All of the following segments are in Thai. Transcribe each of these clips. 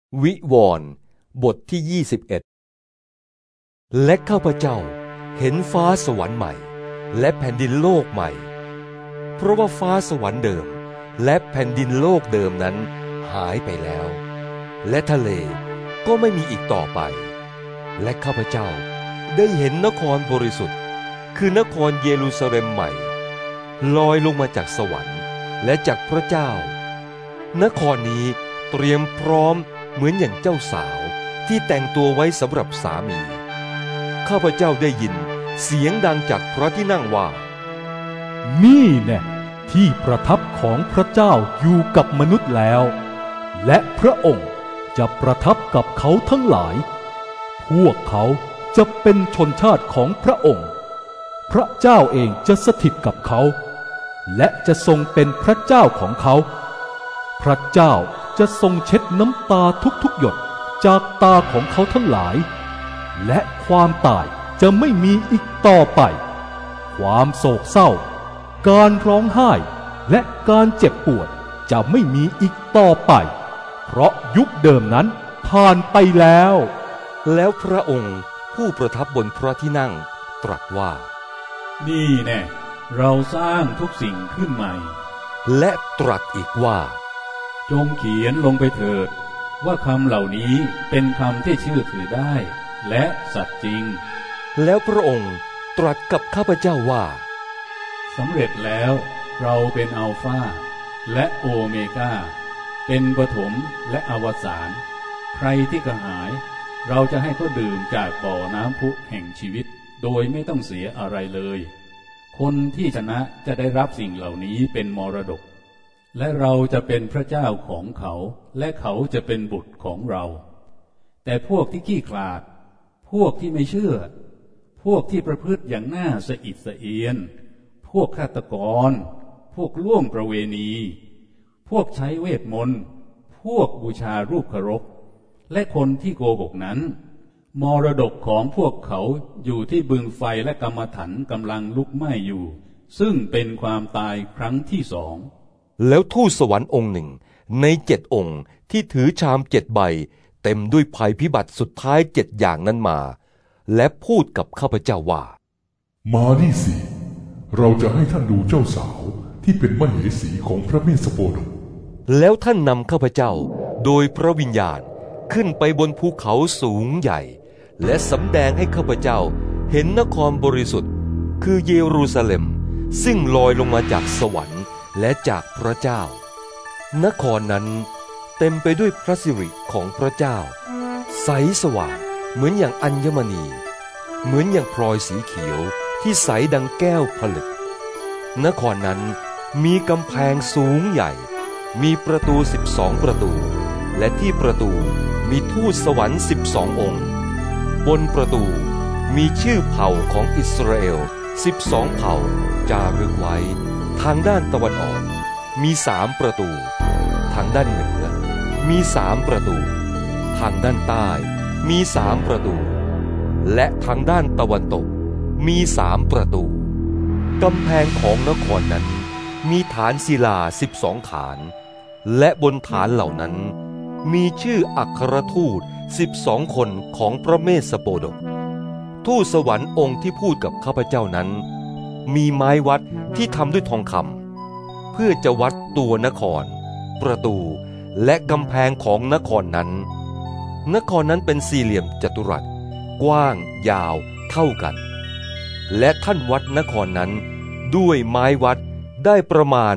วิวรณ์บทที่21และข้าพเจ้าเห็นฟ้าสวรรค์ใหม่และแผ่นดินโลกใหม่เพราะว่าฟ้าสวรรค์เดิมและแผ่นดินโลกเดิมนั้นหายไปแล้วและทะเลก็ไม่มีอีกต่อไปและข้าพเจ้าได้เห็นนครบริสุทธิ์คือนครเยรูซาเล็มใหม่ลอยลงมาจากสวรรค์และจากพระเจ้านครนี้เตรียมพร้อมเหมือนอย่างเจ้าสาวที่แต่งตัวไว้สำหรับสามีข้าพเจ้าได้ยินเสียงดังจากพระที่นั่งว่านี่แน่ที่ประทับของพระเจ้าอยู่กับมนุษย์แล้วและพระองค์จะประทับกับเขาทั้งหลายพวกเขาจะเป็นชนชาติของพระองค์พระเจ้าเองจะสถิตกับเขาและจะทรงเป็นพระเจ้าของเขาพระเจ้าจะทรงเช็ดน้ำตาทุกๆหยดจากตาของเขาทั้งหลายและความตายจะไม่มีอีกต่อไปความโศกเศร้าการร้องไห้และการเจ็บปวดจะไม่มีอีกต่อไปเพราะยุคเดิมนั้นผ่านไปแล้วแล้วพระองค์ผู้ประทับบนพระที่นั่งตรัสว่านี่แน่เราสร้างทุกสิ่งขึ้นใหม่และตรัสอีกว่าจงเขียนลงไปเถิดว่าคำเหล่านี้เป็นคำที่เชื่อถือได้และสัตย์จริงแล้วพระองค์ตรัสกับข้าพเจ้าว่าสำเร็จแล้วเราเป็นอัลฟาและโอเมกาเป็นปฐมและอวสานใครที่กระหายเราจะให้เขาดื่มจากบ่อน้ำพุแห่งชีวิตโดยไม่ต้องเสียอะไรเลยคนที่ชนะจะได้รับสิ่งเหล่านี้เป็นมรดกและเราจะเป็นพระเจ้าของเขาและเขาจะเป็นบุตรของเราแต่พวกที่ขี้ขลาดพวกที่ไม่เชื่อพวกที่ประพฤติอย่างน่าสะอิดสะเอียนพวกฆาตกรพวกล่วงประเวณีพวกใช้เวทมนต์พวกบูชารูปเคารพและคนที่โกหกนั้นมรดกของพวกเขาอยู่ที่บึงไฟและกำมะถันกำลังลุกไหม้อยู่ซึ่งเป็นความตายครั้งที่สองแล้วทูตสวรรค์องค์หนึ่งใน7 องค์ที่ถือชาม7 ใบเต็มด้วยภัยพิบัติสุดท้าย7 อย่างนั้นมาและพูดกับข้าพเจ้าว่ามานี่สิเราจะให้ท่านดูเจ้าสาวที่เป็นมเหสีของพระเมสสโปดกแล้วท่านนำข้าพเจ้าโดยพระวิญญาณขึ้นไปบนภูเขาสูงใหญ่และสำแดงให้ข้าพเจ้าเห็นนครบริสุทธิ์คือเยรูซาเล็มซึ่งลอยลงมาจากสวรรค์และจากพระเจ้านครนั้นเต็มไปด้วยพระสิริของพระเจ้าใสสว่างเหมือนอย่างอัญมณีเหมือนอย่างพลอยสีเขียวที่ใสดังแก้วผลึกนครนั้นมีกำแพงสูงใหญ่มีประตู12 ประตูและที่ประตูมีทูตสวรรค์12 องค์บนประตูมีชื่อเผ่าของอิสราเอล12 เผ่าจารึกไว้ทางด้านตะวันออกมี3 ประตูทางด้านเหนือมี3 ประตูทางด้านใต้มี3 ประตูและทางด้านตะวันตกมี3 ประตูกำแพงของนครนั้นมีฐานศิลา12 ฐานและบนฐานเหล่านั้นมีชื่ออัครทูต12 คนของพระเมสสโปดกทูตสวรรค์องค์ที่พูดกับข้าพเจ้านั้นมีไม้วัดที่ทำด้วยทองคำเพื่อจะวัดตัวนครประตูและกำแพงของนครนั้นนครนั้นเป็นสี่เหลี่ยมจัตุรัสกว้างยาวเท่ากันและท่านวัดนครนั้นด้วยไม้วัดได้ประมาณ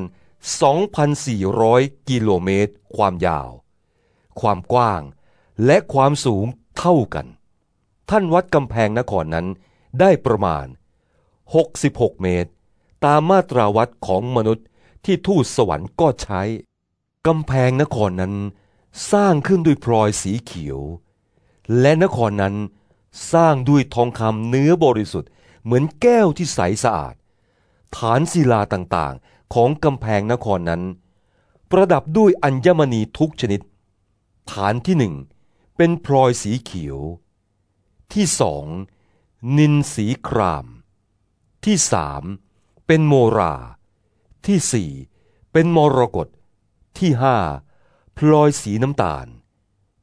2,400 กิโลเมตรความยาวความกว้างและความสูงเท่ากันท่านวัดกำแพงนครนั้นได้ประมาณ66 เมตรตามมาตราวัดของมนุษย์ที่ทูตสวรรค์ก็ใช้กำแพงนครนั้นสร้างขึ้นด้วยพลอยสีเขียวและนครนั้นสร้างด้วยทองคำเนื้อบริสุทธิ์เหมือนแก้วที่ใสสะอาดฐานศิลาต่างๆของกำแพงนครนั้นประดับด้วยอัญมณีทุกชนิดฐานที่1เป็นพลอยสีเขียวที่2นิลสีครามที่3เป็นโมราที่4เป็นมรกตที่5พลอยสีน้ำตาล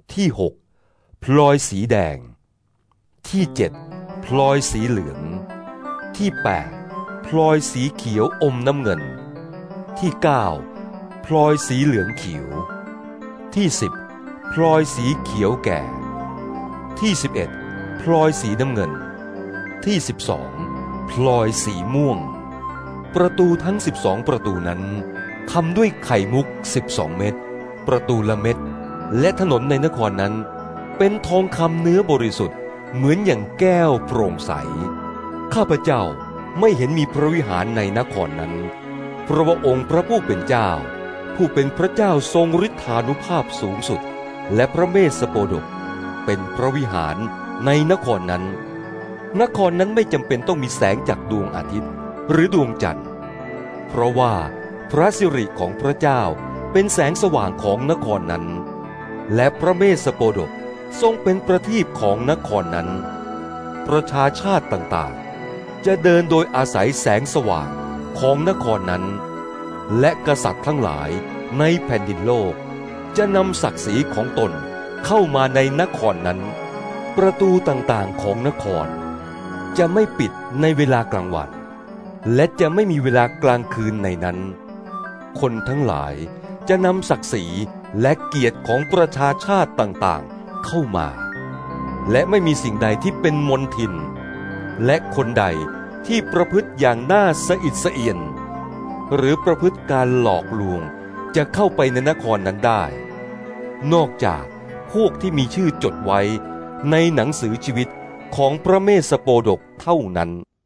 ที่6พลอยสีแดงที่7พลอยสีเหลืองที่8พลอยสีเขียวอมน้ำเงินที่9พลอยสีเหลืองเขียวที่10พลอยสีเขียวแก่ที่11พลอยสีน้ำเงินที่12พลอยสีม่วงประตูทั้ง12ประตูนั้นทำด้วยไข่มุก12เม็ดประตูละเม็ดและถนนในนครนั้นเป็นทองคำเนื้อบริสุทธิ์เหมือนอย่างแก้วโปร่งใสข้าพเจ้าไม่เห็นมีพระวิหารในนครนั้นเพราะว่าองค์พระผู้เป็นเจ้าผู้เป็นพระเจ้าทรงฤทธานุภาพสูงสุดและพระเมสสโปดกเป็นพระวิหารในนครนั้นนครนั้นไม่จำเป็นต้องมีแสงจากดวงอาทิตย์หรือดวงจันทร์เพราะว่าพระสิริของพระเจ้าเป็นแสงสว่างของนครนั้นและพระเมสสโปดกทรงเป็นประทีปของนครนั้นประชาชาติต่างๆจะเดินโดยอาศัยแสงสว่างของนครนั้นและกษัตริย์ทั้งหลายในแผ่นดินโลกจะนำศักดิ์ศรีของตนเข้ามาในนครนั้นประตูต่างๆของนครจะไม่ปิดในเวลากลางวันและจะไม่มีเวลากลางคืนในนั้นคนทั้งหลายจะนำศักดิ์ศรีและเกียรติของประชาชาติต่างๆเข้ามาและไม่มีสิ่งใดที่เป็นมลทินและคนใดที่ประพฤติอย่างน่าสะอิดสะเอียนหรือประพฤติการหลอกลวงจะเข้าไปในนครนั้นได้นอกจากพวกที่มีชื่อจดไว้ในหนังสือชีวิตของพระเมสสโปดกเท่านั้น